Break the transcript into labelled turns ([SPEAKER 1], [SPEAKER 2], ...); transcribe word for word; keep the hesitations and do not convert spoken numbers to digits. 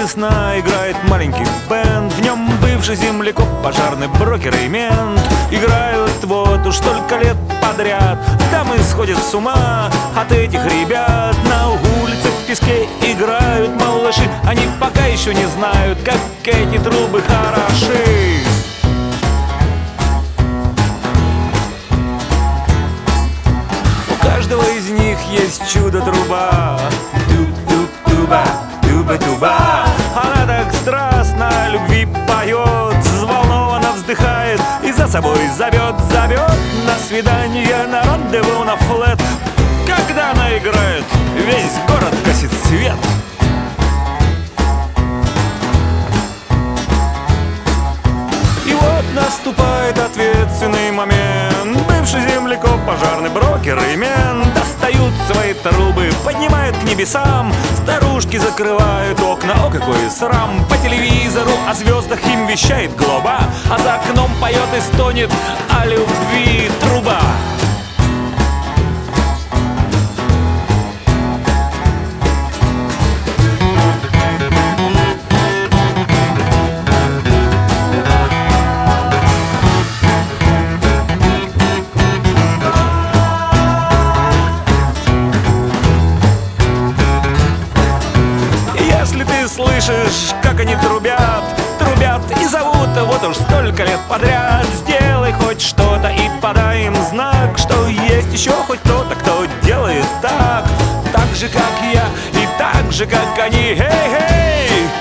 [SPEAKER 1] весна, играет маленький бенд. В нем бывший землекоп, пожарный брокер и мент. Играют вот уж столько лет подряд. Дамы сходят с ума от этих ребят. На улице в песке играют малыши. Они пока еще не знают, как эти трубы хороши. У каждого из них есть чудо-труба. Туб-туб-туба, туба-туба. Она так страстно о любви поет, взволнованно вздыхает и за собой зовет, зовет на свидание, на рандеву, на флет. Когда она играет, весь город гасит свет. И вот наступает ответственный момент. Бывший землекоп, пожарный брокер и мент достают свои трубы, поднимают к небесам. Старушки закрывают окна, о какой срам. По телевизору о звездах им вещает Глоба, а за окном поет и стонет о любви труба. Если ты слышишь, как они трубят, трубят и зовут вот уж столько лет подряд, сделай хоть что-то и подай им знак, что есть еще хоть кто-то, кто делает так, так же, как я и так же, как они. Эй-эй!